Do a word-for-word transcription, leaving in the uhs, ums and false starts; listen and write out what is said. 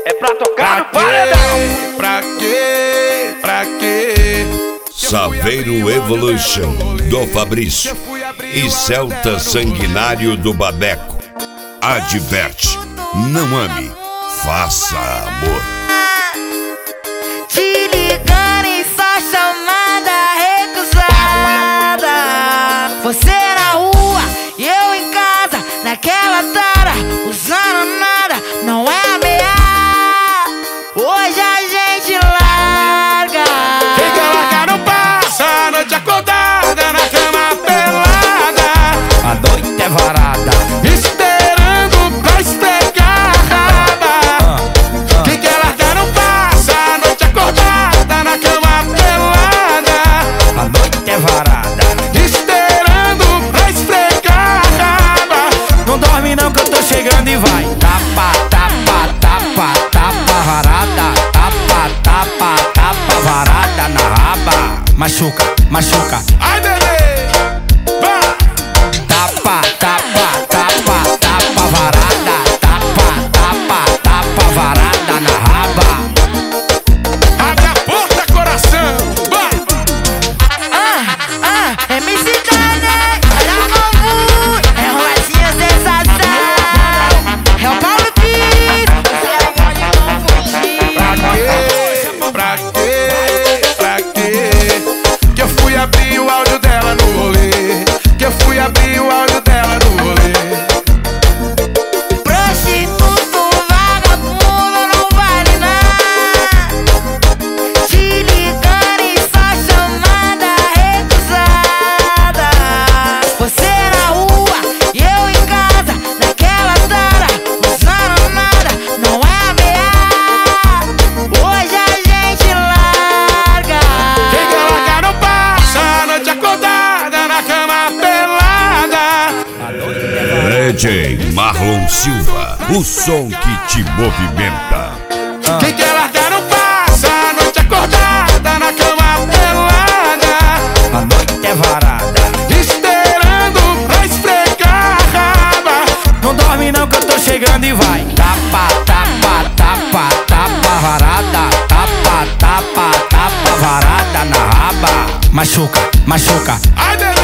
É pra tocar no paredão. Pra quê? Pra quê? Saveiro Evolution do Fabrício e Celta Sanguinário do Babeco. Adverte, não ame, faça amor. Te ligando em sua chamada recusada. Você na rua e eu em casa, naquela tara, usando nada, não é ameaça. Hoje a gente larga. Quem quer largar não passa a noite acordada na cama pelada. A noite é varada, Esperando pra esfregar a raba. Quem quer largar não passa a noite acordada na cama pelada. a noite é varada. Esperando pra esfregar a raba. Não dorme não que eu tô chegando e vai. Tapa, tapa, tapa, tapa varada. Tapa, tapa, tapa varada na raba. Machuca, machuca. Ai, bebê, vai. Tapa, tapa, tapa, tapa varada. Tapa, tapa, tapa varada na raba. Abre a porta, coração, vai. Ah, ah, M C Dane, olha o bambu, é roladinha sensação. É o Paulo Pires, você pode não fugir. Pra quê? Pra quê? Que eu fui abrir o áudio dela no rolê. Que eu fui abrir o áudio dela no rolê. Prostituto, vagabundo, não vale nada. Te ligando em sua chamada recusada. Você na rua e eu em casa, naquela tara, usando nada, não é ameaça. Hoje a gente larga. Quem quer largar não passa a noite acordada na cama pelada. D J Marlon Silva, o som que te movimenta. Quem quer largar não passa a noite acordada na cama pelada. A noite é varada. Esperando pra esfregar a raba. Não dorme não que eu tô chegando e vai. Tapa, tapa, tapa, tapa varada. Tapa, tapa, tapa varada na raba. Machuca, machuca. Ai, bebê,